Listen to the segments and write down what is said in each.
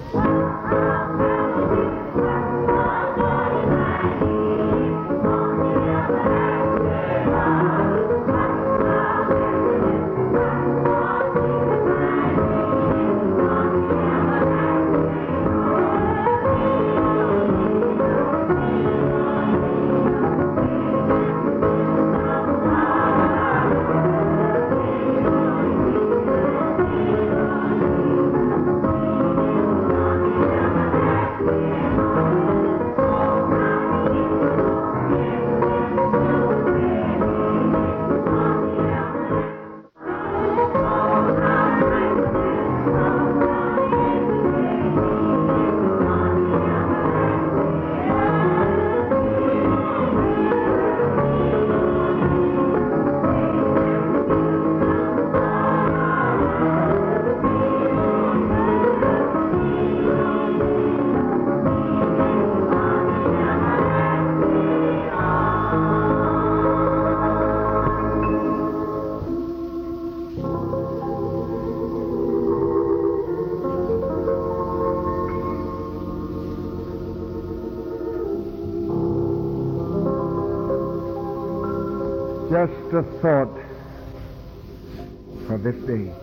Just a thought for this day.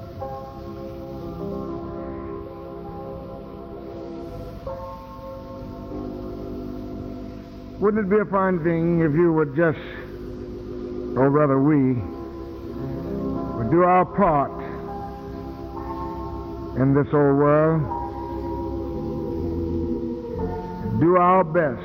Wouldn't it be a fine thing if you would just, or rather we, would do our part in this old world, do our best,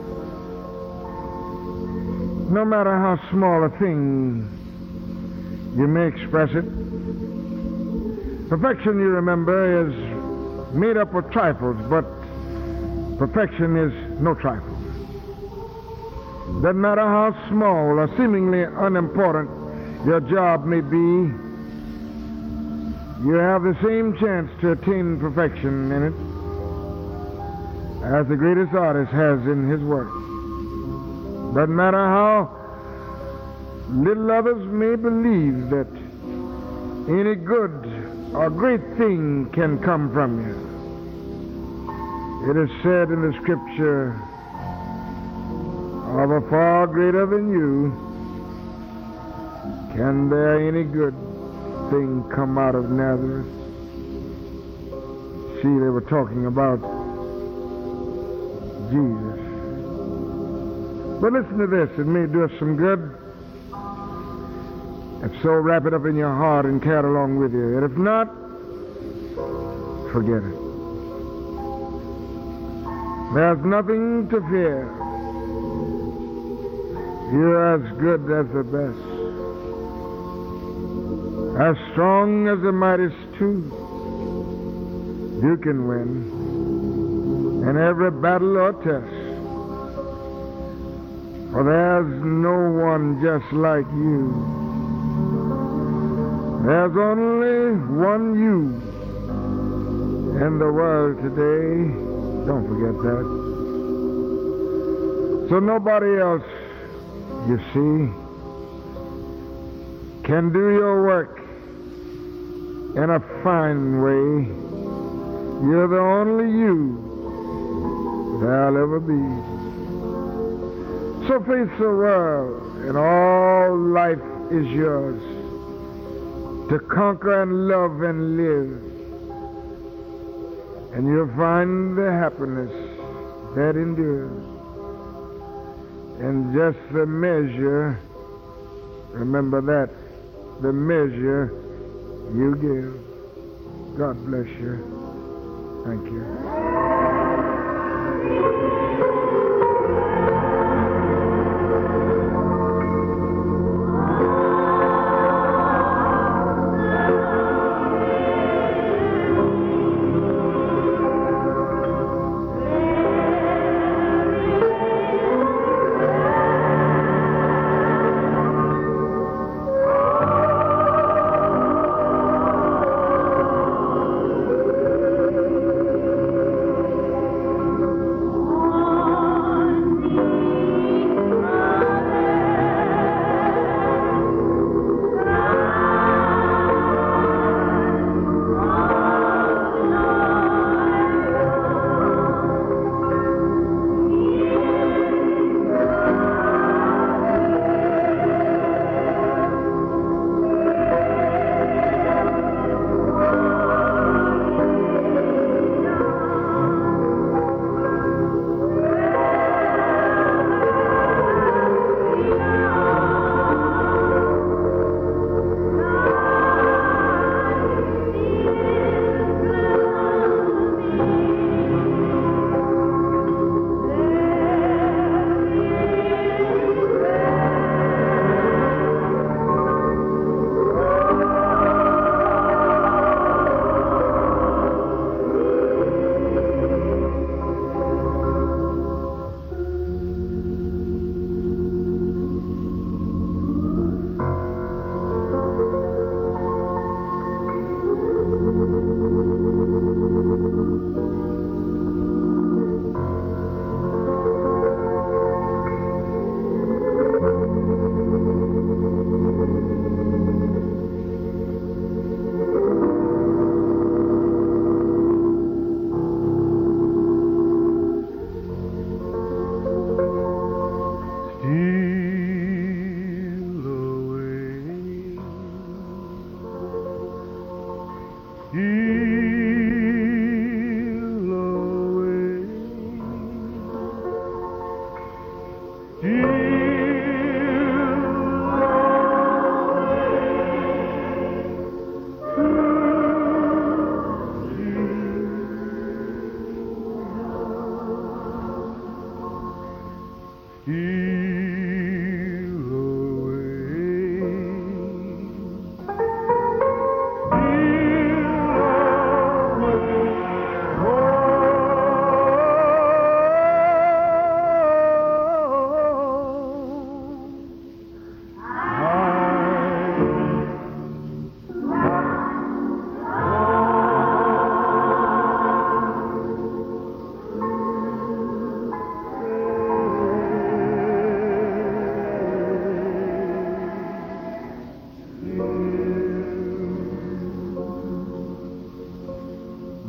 no matter how small a thing you may express it. Perfection, you remember, is made up of trifles, but perfection is no trifle. Doesn't matter how small or seemingly unimportant your job may be, you have the same chance to attain perfection in it as the greatest artist has in his work. Doesn't matter how little others may believe that any good or great thing can come from you. It is said in the scripture, of a far greater than you, can there any good thing come out of Nazareth? See, they were talking about Jesus. But listen to this, it may do us some good. If so, wrap it up in your heart and carry it along with you. And if not, forget it. There's nothing to fear. You're as good as the best, as strong as the mightiest too. You can win in every battle or test. For there's no one just like you. There's only one you in the world today. Don't forget that. So nobody else, you see, can do your work in a fine way. You're the only you there'll ever be. So face the world, and all life is yours, to conquer and love and live. And you'll find the happiness that endures. And just the measure, remember that, the measure you give. God bless you. Thank you.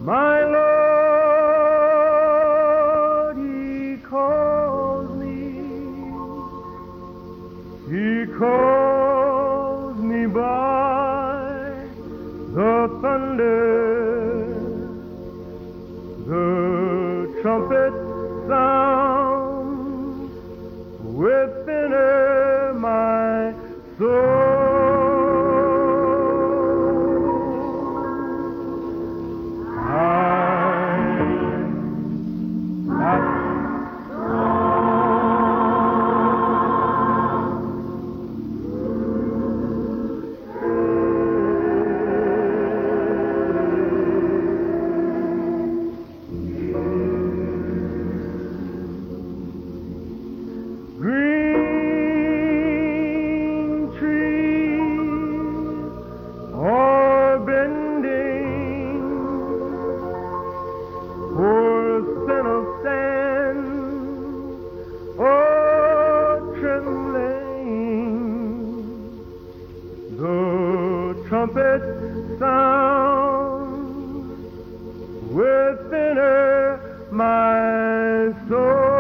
My Lord, He calls me by the thunder, the trumpet sound within my soul. Trumpet sound within my soul.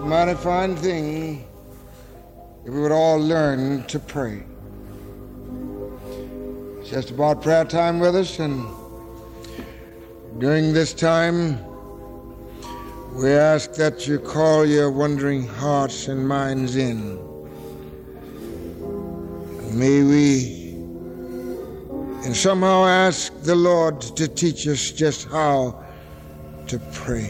mighty fine thing if we would all learn to pray. It's just about prayer time with us, and during this time, we ask that you call your wondering hearts and minds in. May we and somehow ask the Lord to teach us just how to pray.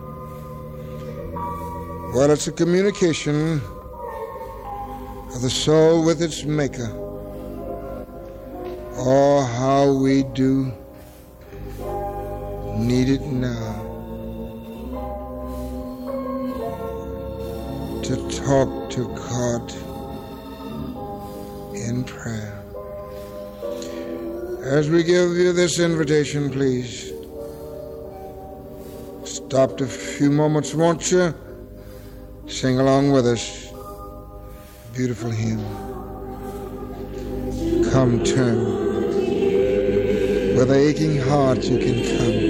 Well, it's a communication of the soul with its maker. Oh, how we do need it now to talk to God in prayer. As we give you this invitation, please stop a few moments, won't you? Sing along with us. Beautiful hymn. Come, turn. With an aching heart you can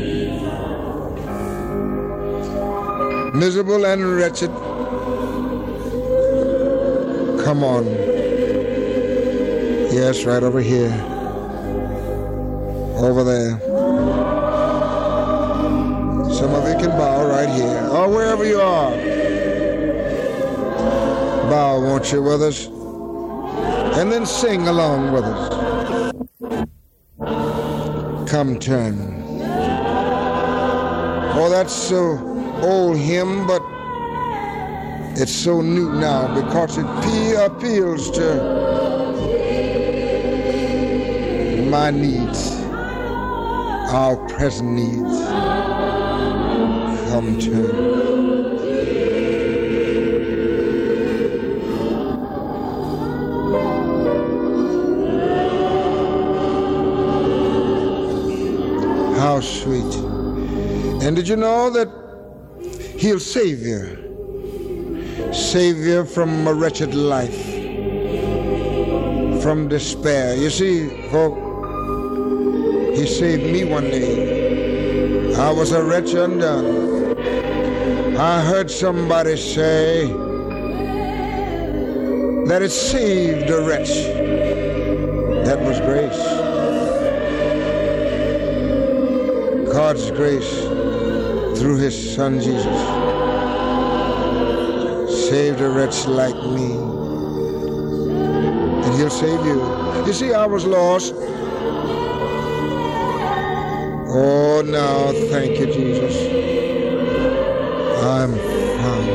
come. Miserable and wretched, come on. Yes, right over here. Over there. Some of you can bow right here, or wherever you are. Bow, won't you, with us? And then sing along with us. Come, turn. Oh, that's so old hymn, but it's so new now because it appeals to my needs, our present needs. Come, turn. How sweet. And did you know that he'll save you? Save you from a wretched life, from despair. You see, folk, he saved me one day. I was a wretch undone. I heard somebody say that it saved a wretch. That was grace. God's grace through his son Jesus saved a wretch like me, and he'll save you. You see, I was lost. Oh, now thank you, Jesus. I'm found,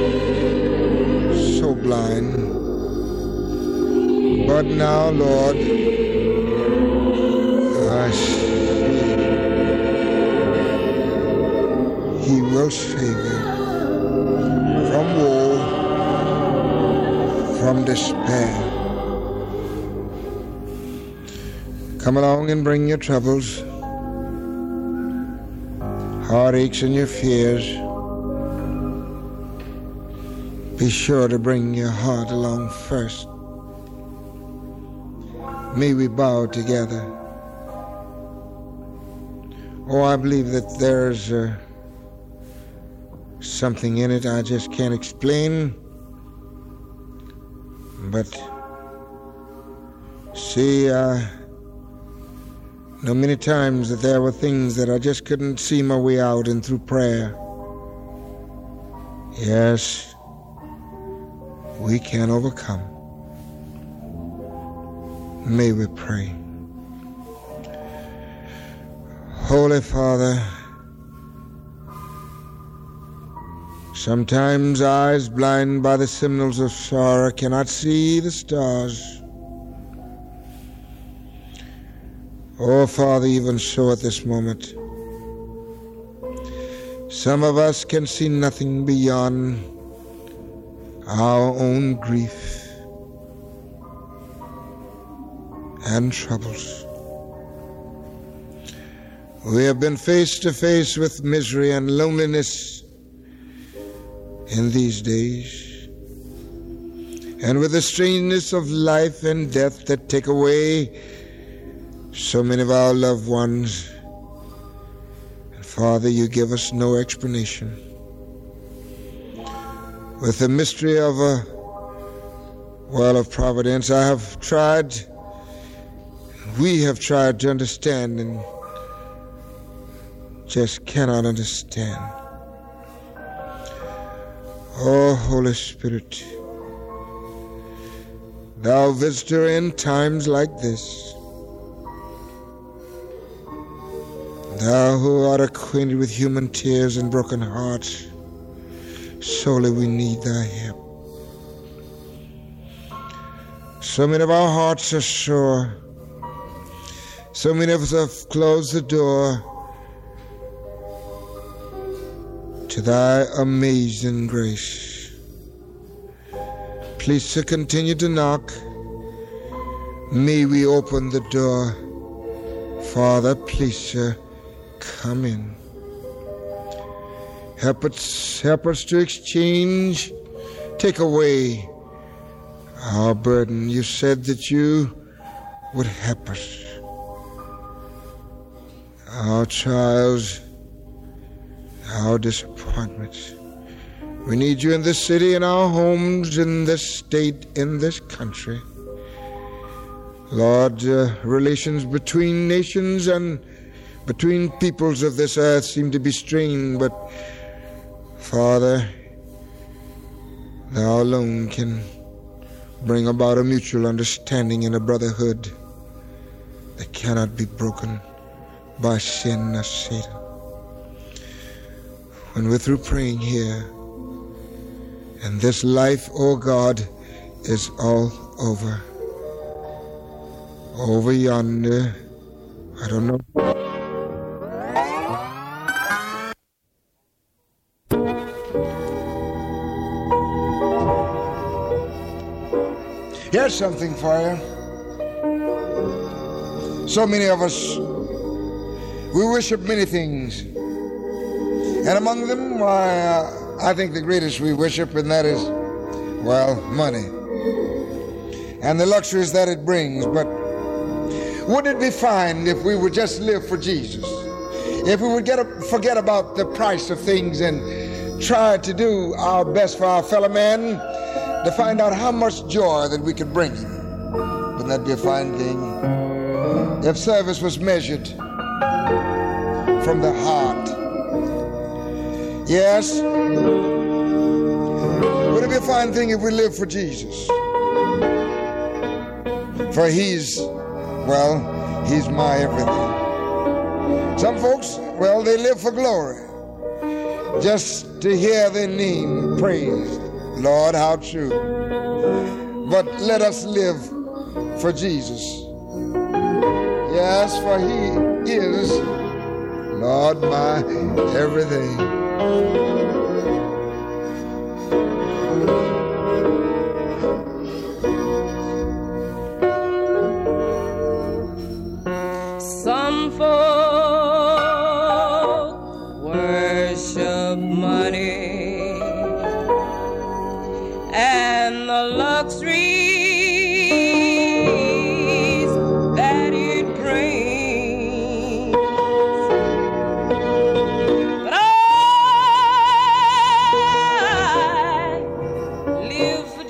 so blind, but now, Lord, I see. He will save you from woe, from despair. Come along and bring your troubles, heartaches and your fears. Be sure to bring your heart along first. May we bow together. Oh, I believe that there's something in it I just can't explain. But see, I know many times that there were things that I just couldn't see my way out, and through prayer, yes, we can overcome. May we pray. Holy Father, sometimes eyes blind by the signals of sorrow cannot see the stars. Oh, Father, even so at this moment, some of us can see nothing beyond our own grief and troubles. We have been face to face with misery and loneliness in these days, and with the strangeness of life and death that take away so many of our loved ones. And Father, you give us no explanation. with the mystery of a well of providence. I have tried, we have tried to understand and just cannot understand. Oh, Holy Spirit, thou visitor in times like this, thou who art acquainted with human tears and broken hearts, sorely we need thy help. So many of our hearts are sore. So many of us have closed the door to thy amazing grace. Please to continue to knock. May we open the door. Father, please, sir, come in. Help us to exchange, take away our burden. You said that you would help us. Our trials, our disappointments. We need you in this city, in our homes, in this state, in this country. Lord, relations between nations and between peoples of this earth seem to be strained, but Father, thou alone can bring about a mutual understanding and a brotherhood that cannot be broken by sin or Satan. When we're through praying here, and this life, oh God, is all over. Over yonder, I don't know. Here's something for you. So many of us, we worship many things. And among them, I think the greatest we worship, and that is, well, money. And the luxuries that it brings. But wouldn't it be fine if we would just live for Jesus? If we would forget about the price of things and try to do our best for our fellow man, to find out how much joy that we could bring him. Wouldn't that be a fine thing? If service was measured from the heart. Yes. Would it be a fine thing if we lived for Jesus? For he's my everything. Some folks, well, they live for glory. Just to hear their name praised. Lord, how true. But let us live for Jesus. Yes, for he is, Lord, my everything. Some folk worship money and the luxuries that it brings. But I live for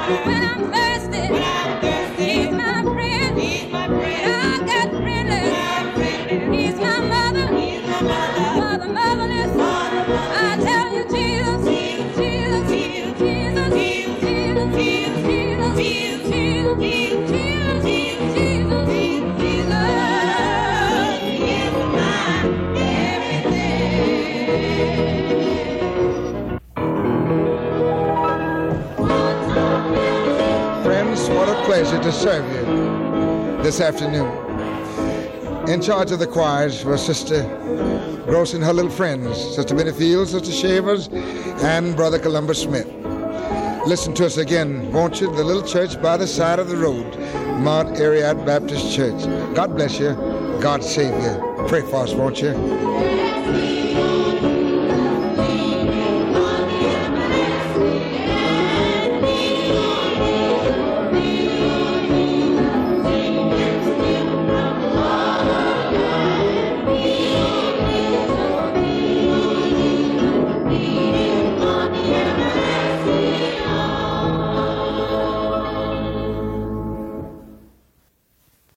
When I'm thirsty, he's my friend. I got friendless. He's my mother. Mother, motherless. I tell you, Jesus, Jesus, Jesus, Jesus, Jesus, Jesus, Jesus, Jesus, Jesus, Jesus, Jesus, is my everything. Friends, what a pleasure to serve you this afternoon. In charge of the choirs was Sister Gross and her little friends, Sister Benny Fields, Sister Shavers, and Brother Columbus Smith. Listen to us again, won't you? The little church by the side of the road, Mount Ariad Baptist Church. God bless you. God save you. Pray for us, won't you?